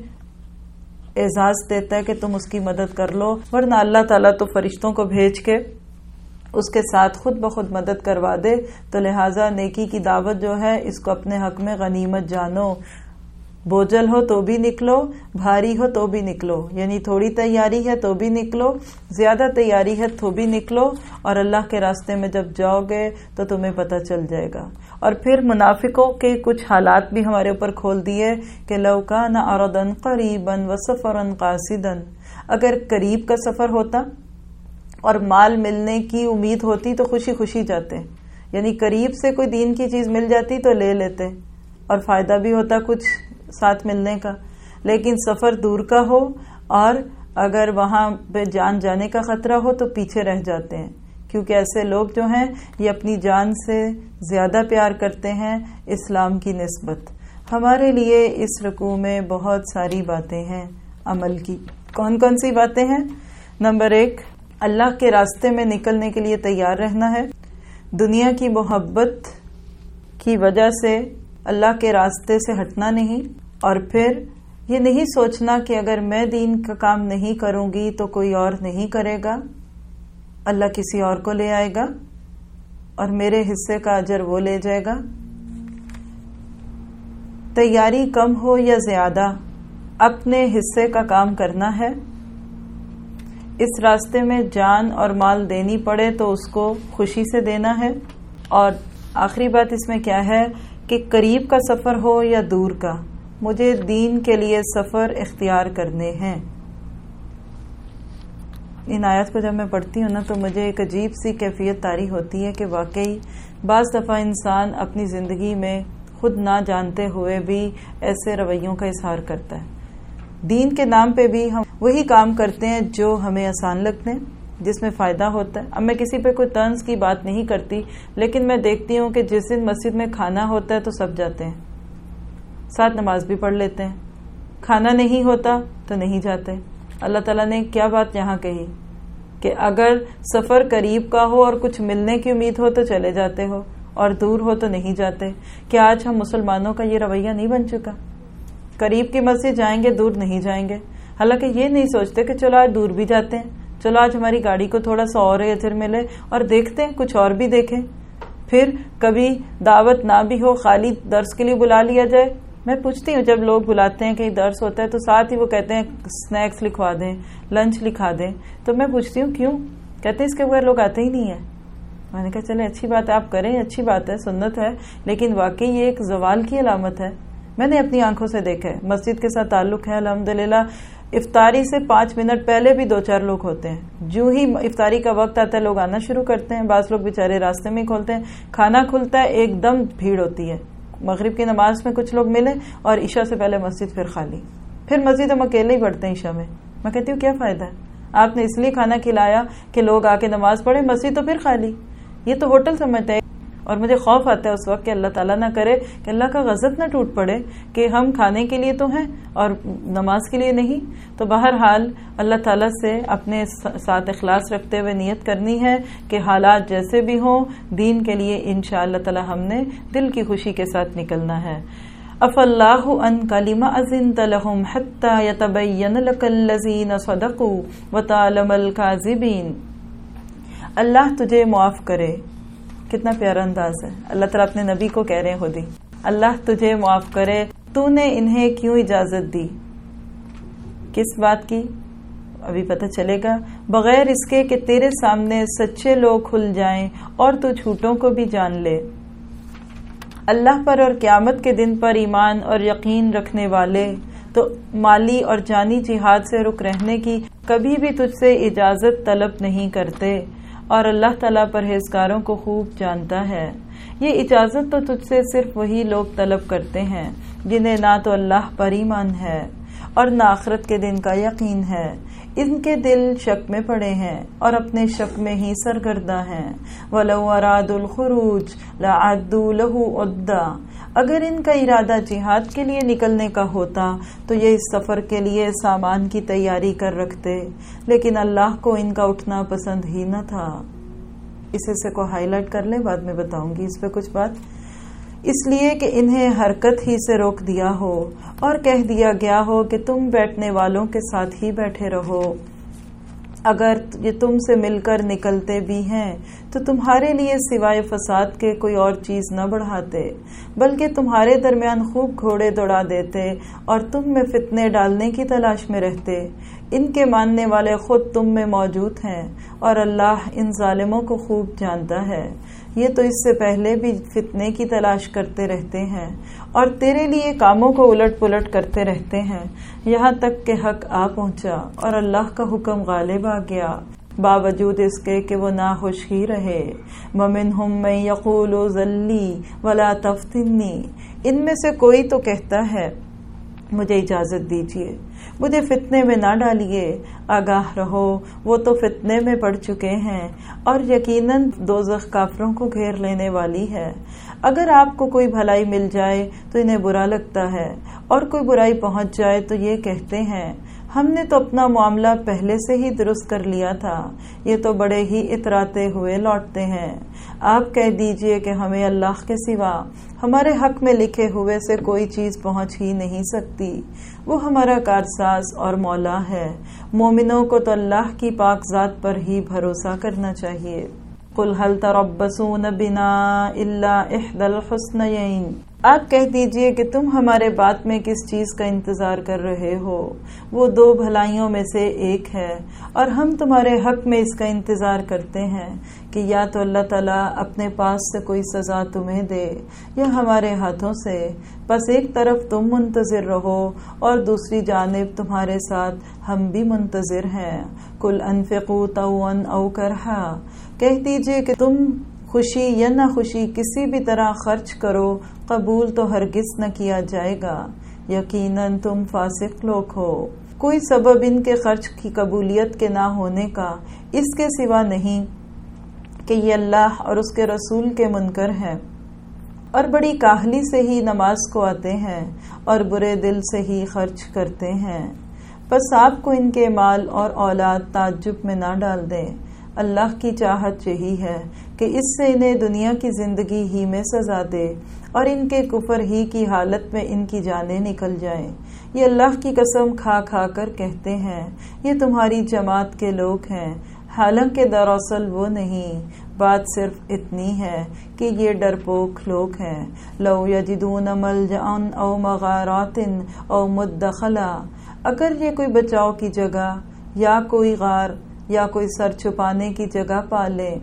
اعزاز دیتا ہے کہ تم اس کی مدد کر لو، ورنہ اللہ تعالیٰ تو فرشتوں کو بھیج کے اس کے ساتھ خود بخود مدد کروا دے. تو لہٰذا نیکی کی دعوت جو ہے اس کو اپنے حق میں غنیمت جانو. بوجھل ہو تو بھی نکلو، بھاری ہو تو بھی نکلو. یعنی تھوڑی تیاری ہے تو بھی نکلو، زیادہ تیاری ہے تو بھی نکلو. اور اللہ کے راستے میں جب جاؤ گے تو تمہیں پتہ چل جائے گا. اور پھر منافقوں کے کچھ حالات بھی ہمارے اوپر کھول دیے کہ لو کان عرضا قریبا وسفرا قاصدا، اگر قریب کا سفر ہوتا اور مال ملنے کی امید ہوتی تو خوشی خوشی جاتے. یعنی قریب سے کوئی دین کی چیز مل جاتی تو لے لیتے اور فائدہ بھی ہوتا کچھ ساتھ ملنے کا. لیکن سفر دور کا ہو اور اگر وہاں پہ جان جانے کا خطرہ ہو تو پیچھے رہ جاتے ہیں، کیونکہ ایسے لوگ جو ہیں یہ اپنی جان سے زیادہ پیار کرتے ہیں اسلام کی نسبت. ہمارے لیے اس رکوع میں بہت ساری باتیں ہیں عمل کی. کون کون سی باتیں ہیں؟ نمبر ایک، اللہ کے راستے میں نکلنے کے لیے تیار رہنا ہے. دنیا کی محبت کی وجہ سے اللہ کے راستے سے ہٹنا نہیں. اور پھر یہ نہیں سوچنا کہ اگر میں دین کا کام نہیں کروں گی تو کوئی اور نہیں کرے گا، اللہ کسی اور کو لے آئے گا اور میرے حصے کا اجر وہ لے جائے گا. تیاری کم ہو یا زیادہ اپنے حصے کا کام کرنا ہے. اس راستے میں جان اور مال دینی پڑے تو اس کو خوشی سے دینا ہے. اور آخری بات اس میں کیا ہے کہ قریب کا سفر ہو یا دور کا، مجھے دین کے لیے سفر اختیار کرنے ہیں. ان آیات کو جب میں پڑھتی ہوں نا تو مجھے ایک عجیب سی کیفیت طاری ہوتی ہے کہ واقعی بعض دفعہ انسان اپنی زندگی میں خود نہ جانتے ہوئے بھی ایسے رویوں کا اظہار کرتا ہے۔ دین کے نام پہ بھی ہم وہی کام کرتے ہیں جو ہمیں آسان لگتے ہیں، جس میں فائدہ ہوتا ہے۔ اب میں کسی پہ کوئی طنز کی بات نہیں کرتی، لیکن میں دیکھتی ہوں کہ جس دن مسجد میں کھانا ہوتا ہے تو سب جاتے ہیں، ساتھ نماز بھی پڑھ لیتے ہیں، کھانا نہیں ہوتا تو نہیں جاتے۔ اللہ تعالیٰ نے کیا بات یہاں کہی کہ اگر سفر قریب کا ہو اور کچھ ملنے کی امید ہو تو چلے جاتے ہو اور دور ہو تو نہیں جاتے۔ کیا آج ہم مسلمانوں کا یہ رویہ نہیں بن چکا؟ قریب کی مسجد جائیں گے، دور نہیں جائیں گے، حالانکہ یہ نہیں سوچتے کہ چلو آج دور بھی جاتے ہیں، چلو آج ہماری گاڑی کو تھوڑا سا اور اجر ملے اور دیکھتے ہیں کچھ اور بھی دیکھیں۔ پھر کبھی دعوت نہ بھی ہو، خالی درس کے لیے بلا لیا جائے۔ میں پوچھتی ہوں جب لوگ بلاتے ہیں کہیں درس ہوتا ہے تو ساتھ ہی وہ کہتے ہیں سنیکس لکھوا دیں، لنچ لکھا دیں، تو میں پوچھتی ہوں کیوں؟ کہتے ہیں اس کے بغیر لوگ آتے ہی نہیں ہیں۔ میں نے کہا چلے اچھی بات ہے، آپ کریں، اچھی بات ہے، سنت ہے، لیکن واقعی یہ ایک زوال کی علامت ہے۔ میں نے اپنی آنکھوں سے دیکھا ہے، مسجد کے ساتھ تعلق ہے الحمدللہ، افطاری سے پانچ منٹ پہلے بھی دو چار لوگ ہوتے ہیں، جو ہی افطاری کا وقت آتا ہے لوگ آنا شروع کرتے ہیں، بعض لوگ بیچارے راستے میں ہی کھولتے ہیں، کھانا کھلتا ہے ایک دم بھیڑ ہوتی ہے، مغرب کی نماز میں کچھ لوگ ملے اور عشاء سے پہلے مسجد پھر خالی، پھر مسجد ہم اکیلے ہی پڑھتے ہیں عشاء میں۔ میں کہتی ہوں کیا فائدہ ہے؟ آپ نے اس لیے کھانا کھلایا کہ لوگ آ کے نماز پڑھیں، مسجد تو پھر خالی، یہ تو ہوٹل سمجھتے ہیں۔ اور مجھے خوف آتا ہے اس وقت کہ اللہ تعالیٰ نہ کرے کہ اللہ کا غضب نہ ٹوٹ پڑے کہ ہم کھانے کے لیے تو ہیں اور نماز کے لیے نہیں۔ تو بہرحال اللہ تعالیٰ سے اپنے ساتھ اخلاص رکھتے ہوئے نیت کرنی ہے کہ حالات جیسے بھی ہوں دین کے لیے انشاء اللہ تعالیٰ ہم نے دل کی خوشی کے ساتھ نکلنا ہے۔ اف اللہ عنک لما اذنت لهم حتى يتبين لك الذين صدقوا وتعلم الكاذبين۔ اللہ تجھے معاف کرے، کتنا پیارا انداز ہے، اللہ تعالیٰ اپنے نبی کو کہہ رہے ہیں خود ہی، اللہ تجھے معاف کرے، تو نے انہیں کیوں اجازت دی؟ کس بات کی؟ ابھی پتہ چلے گا، بغیر اس کے کہ تیرے سامنے سچے لوگ کھل جائیں اور تو جھوٹوں کو بھی جان لے۔ اللہ پر اور قیامت کے دن پر ایمان اور یقین رکھنے والے تو مالی اور جانی جہاد سے رک رہنے کی کبھی بھی تجھ سے اجازت طلب نہیں کرتے، اور اللہ تعالیٰ پرہیزگاروں کو خوب جانتا ہے۔ یہ اجازت تو تجھ سے صرف وہی لوگ طلب کرتے ہیں جنہیں نہ تو اللہ پر ایمان ہے اور نہ آخرت کے دن کا یقین ہے، ان کے دل شک میں پڑے ہیں اور اپنے شک میں ہی سرگرداں ہیں۔ وَلَوْ أَرَادُوا الْخُرُوجَ لَأَعَدُّوا لَهُ عُدَّةً، اگر ان کا ارادہ جہاد کے لیے نکلنے کا ہوتا تو یہ اس سفر کے لیے سامان کی تیاری کر رکھتے، لیکن اللہ کو ان کا اٹھنا پسند ہی نہ تھا۔ اس حصے کو ہائی لائٹ کر لیں، بعد میں بتاؤں گی اس پہ کچھ بات۔ اس لیے کہ انہیں حرکت ہی سے روک دیا ہو اور کہہ دیا گیا ہو کہ تم بیٹھنے والوں کے ساتھ ہی بیٹھے رہو۔ اگر یہ تم سے مل کر نکلتے بھی ہیں تو تمہارے لیے سوائے فساد کے کوئی اور چیز نہ بڑھاتے، بلکہ تمہارے درمیان خوب گھوڑے دوڑا دیتے اور تم میں فتنے ڈالنے کی تلاش میں رہتے۔ ان کے ماننے والے خود تم میں موجود ہیں اور اللہ ان ظالموں کو خوب جانتا ہے۔ یہ تو اس سے پہلے بھی فتنے کی تلاش کرتے رہتے ہیں اور تیرے لیے کاموں کو الٹ پلٹ کرتے رہتے ہیں، یہاں تک کہ حق آ پہنچا اور اللہ کا حکم غالب آ گیا، باوجود اس کے کہ وہ ناخوش ہی رہے۔ وَمِنْهُمْ مَن يَقُولُ ذَلِّي وَلَا تَفْتِنِّي، ان میں سے کوئی تو کہتا ہے مجھے اجازت دیجیے، مجھے فتنے میں نہ ڈالیے، آگاہ رہو وہ تو فتنے میں پڑ چکے ہیں اور یقیناً دوزخ کافروں کو گھیر لینے والی ہے۔ اگر آپ کو کوئی بھلائی مل جائے تو انہیں برا لگتا ہے اور کوئی برائی پہنچ جائے تو یہ کہتے ہیں ہم نے تو اپنا معاملہ پہلے سے ہی درست کر لیا تھا، یہ تو بڑے ہی اتراتے ہوئے لوٹتے ہیں۔ آپ کہہ دیجئے کہ ہمیں اللہ کے سوا ہمارے حق میں لکھے ہوئے سے کوئی چیز پہنچ ہی نہیں سکتی، وہ ہمارا کارساز اور مولا ہے۔ مومنوں کو تو اللہ کی پاک ذات پر ہی بھروسہ کرنا چاہیے۔ قُلْ هَلْ تَرَبَّصُونَ بِنَا إِلَّا إِحْدَى الْحُسْنَيَيْنِ، آپ کہہ دیجئے کہ تم ہمارے بات میں کس چیز کا انتظار کر رہے ہو، وہ دو بھلائیوں میں سے ایک ہے، اور ہم تمہارے حق میں اس کا انتظار کرتے ہیں کہ یا تو اللہ تعالیٰ اپنے پاس سے کوئی سزا تمہیں دے یا ہمارے ہاتھوں سے، بس ایک طرف تم منتظر رہو اور دوسری جانب تمہارے ساتھ ہم بھی منتظر ہیں۔ قل انفقوا طوعا او کرہا، کہہ دیجئے کہ تم خوشی یا نہ خوشی کسی بھی طرح خرچ کرو، قبول تو ہرگز نہ کیا جائے گا، یقیناً تم فاسق لوگ ہو۔ کوئی سبب ان کے خرچ کی قبولیت کے نہ ہونے کا اس کے سوا نہیں کہ یہ اللہ اور اس کے رسول کے منکر ہیں، اور بڑی کاہلی سے ہی نماز کو آتے ہیں اور برے دل سے ہی خرچ کرتے ہیں۔ بس آپ کو ان کے مال اور اولاد تعجب میں نہ ڈال دیں، اللہ کی چاہت یہی ہے کہ اس سے انہیں دنیا کی زندگی ہی میں سزا دے اور ان کے کفر ہی کی حالت میں ان کی جانیں نکل جائیں۔ یہ اللہ کی قسم کھا کھا کر کہتے ہیں یہ تمہاری جماعت کے لوگ ہیں، حالانکہ دراصل وہ نہیں، بات صرف اتنی ہے کہ یہ ڈرپوک لوگ ہیں۔ لو یجدون ملجأ او مغارات او مدخلا، اگر یہ کوئی بچاؤ کی جگہ یا کوئی غار یا کوئی سر چھپانے کی جگہ پا لے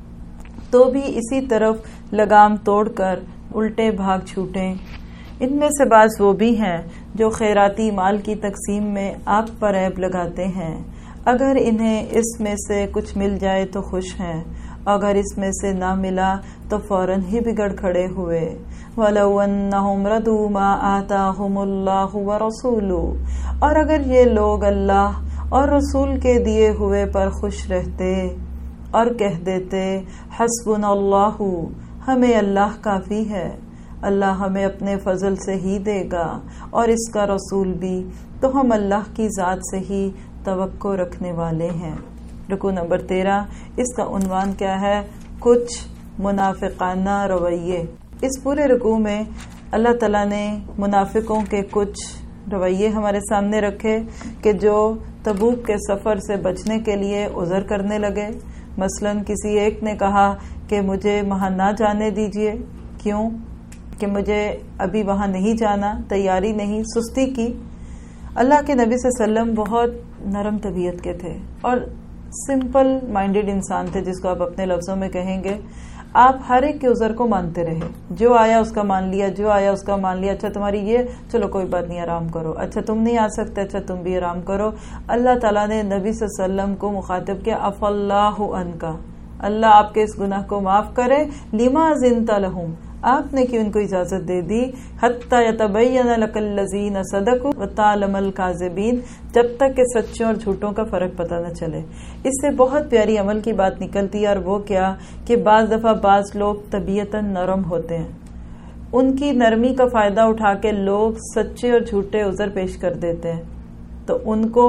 تو بھی اسی طرف لگام توڑ کر الٹے بھاگ چھوٹیں۔ ان میں سے بعض وہ بھی ہیں جو خیراتی مال کی تقسیم میں آپ پر عیب لگاتے ہیں، اگر انہیں اس میں سے کچھ مل جائے تو خوش ہیں، اگر اس میں سے نہ ملا تو فوراً ہی بگڑ کھڑے ہوئے۔ وَلَوْ أَنَّهُمْ رَضُوا مَا آتَاهُمُ اللَّهُ وَرَسُولُهُ، اور اگر یہ لوگ اللہ اور رسول کے دیے ہوئے پر خوش رہتے اور کہہ دیتے حسبنا اللہ، ہمیں اللہ کافی ہے، اللہ ہمیں اپنے فضل سے ہی دے گا اور اس کا رسول بھی، تو ہم اللہ کی ذات سے ہی توقع رکھنے والے ہیں۔ رکوع نمبر تیرہ، اس کا عنوان کیا ہے؟ کچھ منافقانہ رویے۔ اس پورے رکوع میں اللہ تعالیٰ نے منافقوں کے کچھ رویے ہمارے سامنے رکھے کہ جو تبوک کے سفر سے بچنے کے لیے عذر کرنے لگے۔ مثلا کسی ایک نے کہا کہ مجھے وہاں نہ جانے دیجیے، کیوں کہ مجھے ابھی وہاں نہیں جانا، تیاری نہیں، سستی کی۔ اللہ کے نبی صلی اللہ علیہ وسلم بہت نرم طبیعت کے تھے اور سمپل مائنڈڈ انسان تھے، جس کو آپ اپنے لفظوں میں کہیں گے۔ آپ ہر ایک کے عذر کو مانتے رہے، جو آیا اس کا مان لیا، جو آیا اس کا مان لیا۔ اچھا تمہاری یہ، چلو کوئی بات نہیں، آرام کرو۔ اچھا تم نہیں آ سکتے، اچھا تم بھی آرام کرو۔ اللہ تعالیٰ نے نبی صلی اللہ علیہ وسلم کو مخاطب کیا، عفا اللہ عنک، اللہ آپ کے اس گناہ کو معاف کرے، لما اذنت لہم، آپ نے کیوں ان کو اجازت دے دی، حتی یتبین لک الذین صدقوا وتعلم الکاذبین، جب تک کہ سچوں اور جھوٹوں کا فرق پتہ نہ چلے۔ اس سے بہت پیاری عمل کی بات نکلتی ہے، اور وہ کیا کہ بعض دفعہ بعض لوگ طبیعتاً نرم ہوتے ہیں، ان کی نرمی کا فائدہ اٹھا کے لوگ سچے اور جھوٹے عذر پیش کر دیتے ہیں، تو ان کو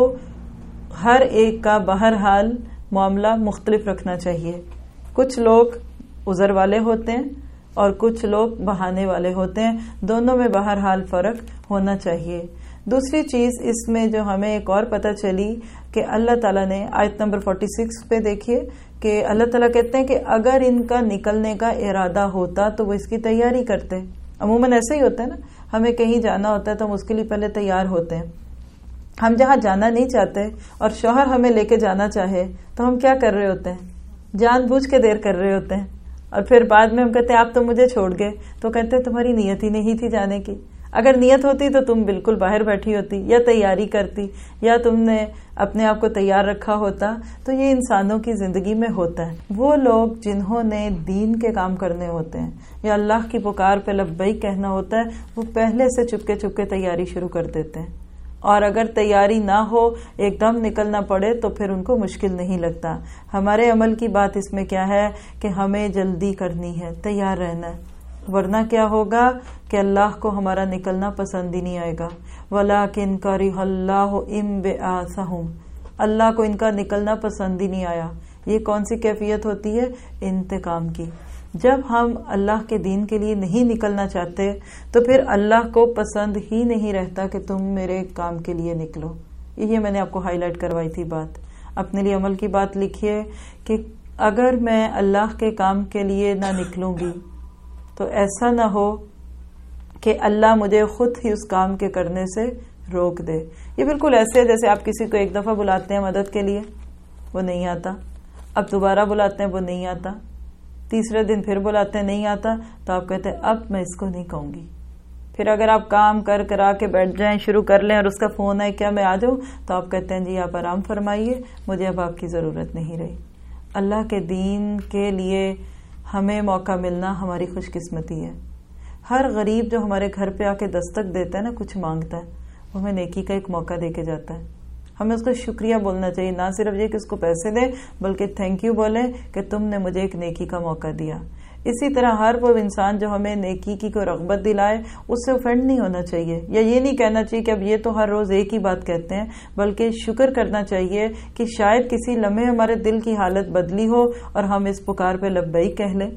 ہر ایک کا بہرحال معاملہ مختلف رکھنا چاہیے۔ کچھ لوگ عذر والے ہوتے ہیں اور کچھ لوگ بہانے والے ہوتے ہیں، دونوں میں بہرحال فرق ہونا چاہیے۔ دوسری چیز اس میں جو ہمیں ایک اور پتہ چلی کہ اللہ تعالیٰ نے آیت نمبر چھیالیس پہ دیکھیے کہ اللہ تعالیٰ کہتے ہیں کہ اگر ان کا نکلنے کا ارادہ ہوتا تو وہ اس کی تیاری کرتے۔ عموماً ایسے ہی ہوتا ہے نا، ہمیں کہیں جانا ہوتا ہے تو ہم اس کے لیے پہلے تیار ہوتے ہیں۔ ہم جہاں جانا نہیں چاہتے اور شوہر ہمیں لے کے جانا چاہے تو ہم کیا کر رہے ہوتے ہیں؟ جان بوجھ کے دیر کر رہے ہوتے ہیں، اور پھر بعد میں ہم کہتے ہیں آپ تو مجھے چھوڑ گئے، تو کہتے ہیں تمہاری نیت ہی نہیں تھی جانے کی، اگر نیت ہوتی تو تم بالکل باہر بیٹھی ہوتی یا تیاری کرتی یا تم نے اپنے آپ کو تیار رکھا ہوتا۔ تو یہ انسانوں کی زندگی میں ہوتا ہے، وہ لوگ جنہوں نے دین کے کام کرنے ہوتے ہیں یا اللہ کی پکار پہ لبیک کہنا ہوتا ہے، وہ پہلے سے چپکے چپکے تیاری شروع کر دیتے ہیں، اور اگر تیاری نہ ہو ایک دم نکلنا پڑے تو پھر ان کو مشکل نہیں لگتا۔ ہمارے عمل کی بات اس میں کیا ہے کہ ہمیں جلدی کرنی ہے، تیار رہنا ہے، ورنہ کیا ہوگا کہ اللہ کو ہمارا نکلنا پسند ہی نہیں آئے گا۔ وَلَٰكِن كَرِهَ اللَّهُ انبعاثهم، اللہ کو ان کا نکلنا پسند ہی نہیں آیا۔ یہ کون سی کیفیت ہوتی ہے؟ انتقام کی۔ جب ہم اللہ کے دین کے لیے نہیں نکلنا چاہتے تو پھر اللہ کو پسند ہی نہیں رہتا کہ تم میرے کام کے لیے نکلو۔ یہ میں نے آپ کو ہائی لائٹ کروائی تھی بات، اپنے لیے عمل کی بات لکھیے کہ اگر میں اللہ کے کام کے لیے نہ نکلوں گی تو ایسا نہ ہو کہ اللہ مجھے خود ہی اس کام کے کرنے سے روک دے. یہ بالکل ایسے جیسے آپ کسی کو ایک دفعہ بلاتے ہیں مدد کے لیے، وہ نہیں آتا، اب دوبارہ بلاتے ہیں وہ نہیں آتا، تیسرے دن پھر بلاتے ہیں نہیں آتا، تو آپ کہتے ہیں اب میں اس کو نہیں کہوں گی. پھر اگر آپ کام کر کرا کے بیٹھ جائیں، شروع کر لیں اور اس کا فون ہے کیا میں آ جاؤں، تو آپ کہتے ہیں جی آپ آرام فرمائیے، مجھے اب آپ کی ضرورت نہیں رہی. اللہ کے دین کے لیے ہمیں موقع ملنا ہماری خوش قسمتی ہے. ہر غریب جو ہمارے گھر پہ آ کے دستک دیتا ہے نا، کچھ مانگتا ہے، وہ ہمیں نیکی کا ایک موقع دے کے جاتا ہے. ہمیں اس کو شکریہ بولنا چاہیے، نہ صرف یہ کہ اس کو پیسے دیں بلکہ تھینک یو بولیں کہ تم نے مجھے ایک نیکی کا موقع دیا. اسی طرح ہر وہ انسان جو ہمیں نیکی کی کوئی رغبت دلائے اس سے اوفینڈ نہیں ہونا چاہیے، یا یہ نہیں کہنا چاہیے کہ اب یہ تو ہر روز ایک ہی بات کہتے ہیں، بلکہ شکر کرنا چاہیے کہ شاید کسی لمحے ہمارے دل کی حالت بدلی ہو اور ہم اس پکار پہ لبیک کہہ لیں.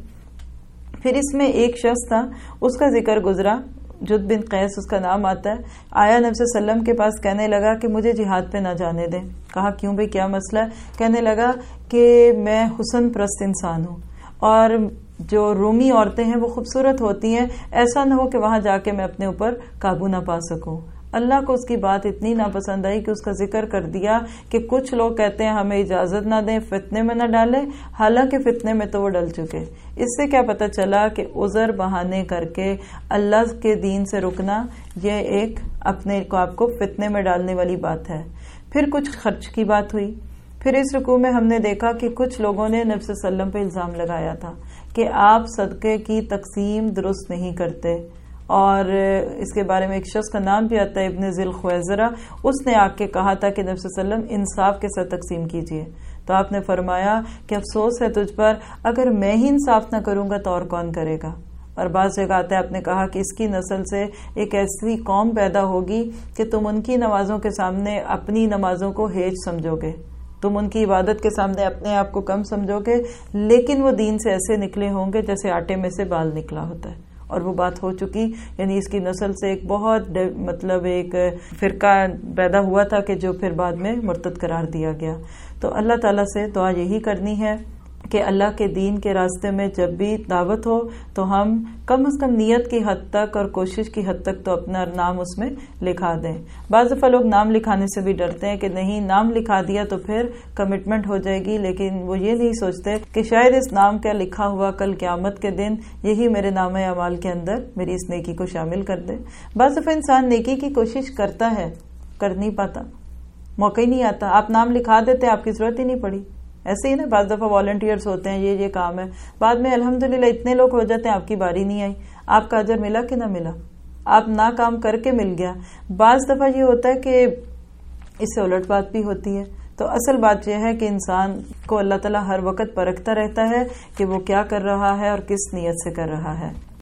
پھر اس میں ایک شخص تھا، اس کا ذکر گزرا، جد بن قیس اس کا نام آتا ہے. آیا نبی صلی اللہ علیہ وسلم کے پاس، کہنے لگا کہ مجھے جہاد پہ نہ جانے دیں. کہا کیوں بھئی کیا مسئلہ ہے؟ کہنے لگا کہ میں حسن پرست انسان ہوں اور جو رومی عورتیں ہیں وہ خوبصورت ہوتی ہیں، ایسا نہ ہو کہ وہاں جا کے میں اپنے اوپر قابو نہ پا سکوں. اللہ کو اس کی بات اتنی ناپسند آئی کہ اس کا ذکر کر دیا کہ کچھ لوگ کہتے ہیں ہمیں اجازت نہ دیں، فتنے میں نہ ڈالیں، حالانکہ فتنے میں تو وہ ڈل چکے. اس سے کیا پتہ چلا کہ عذر بہانے کر کے اللہ کے دین سے رکنا یہ ایک اپنے کو آپ کو فتنے میں ڈالنے والی بات ہے. پھر کچھ خرچ کی بات ہوئی. پھر اس رکوع میں ہم نے دیکھا کہ کچھ لوگوں نے نبی صلی اللہ علیہ وسلم پہ الزام لگایا تھا کہ آپ صدقے کی تقسیم درست نہیں کرتے، اور اس کے بارے میں ایک شخص کا نام بھی آتا ہے ابن ذی الخویزرہ. اس نے آ کے کہا تھا کہ نبی صلی اللہ علیہ وسلم انصاف کے ساتھ تقسیم کیجیے. تو آپ نے فرمایا کہ افسوس ہے تجھ پر، اگر میں ہی انصاف نہ کروں گا تو اور کون کرے گا. اور بعض جگہ آتا ہے آپ نے کہا کہ اس کی نسل سے ایک ایسی قوم پیدا ہوگی کہ تم ان کی نمازوں کے سامنے اپنی نمازوں کو ہیج سمجھو گے، تم ان کی عبادت کے سامنے اپنے آپ کو کم سمجھو گے، لیکن وہ دین سے ایسے نکلے ہوں گے جیسے آٹے میں سے بال نکلا ہوتا ہے. اور وہ بات ہو چکی، یعنی اس کی نسل سے ایک بہت مطلب ایک فرقہ پیدا ہوا تھا کہ جو پھر بعد میں مرتد قرار دیا گیا. تو اللہ تعالیٰ سے دعا یہی کرنی ہے کہ اللہ کے دین کے راستے میں جب بھی دعوت ہو تو ہم کم از کم نیت کی حد تک اور کوشش کی حد تک تو اپنا نام اس میں لکھا دیں. بعض دفعہ لوگ نام لکھانے سے بھی ڈرتے ہیں کہ نہیں نام لکھا دیا تو پھر کمٹمنٹ ہو جائے گی، لیکن وہ یہ نہیں سوچتے کہ شاید اس نام کا لکھا ہوا کل قیامت کے دن یہی میرے نام اعمال کے اندر میری اس نیکی کو شامل کر دے. بعض دفعہ انسان نیکی کی کوشش کرتا ہے، کر نہیں پاتا، موقع ہی نہیں آتا. آپ نام لکھا دیتے آپ کی ضرورت ہی نہیں پڑی. ایسے ہی نا بعض دفعہ والنٹیئرز ہوتے ہیں، یہ یہ کام ہے، بعد میں الحمدللہ اتنے لوگ ہو جاتے ہیں آپ کی باری نہیں آئی. آپ کا اجر ملا کہ نہ ملا؟ آپ نہ کام کر کے مل گیا. بعض دفعہ یہ ہوتا ہے کہ اس سے الٹ بات بھی ہوتی ہے. تو اصل بات یہ ہے کہ انسان کو اللہ تعالیٰ ہر وقت پرکھتا رہتا ہے کہ وہ کیا کر رہا ہے اور کس نیت سے کر رہا ہے.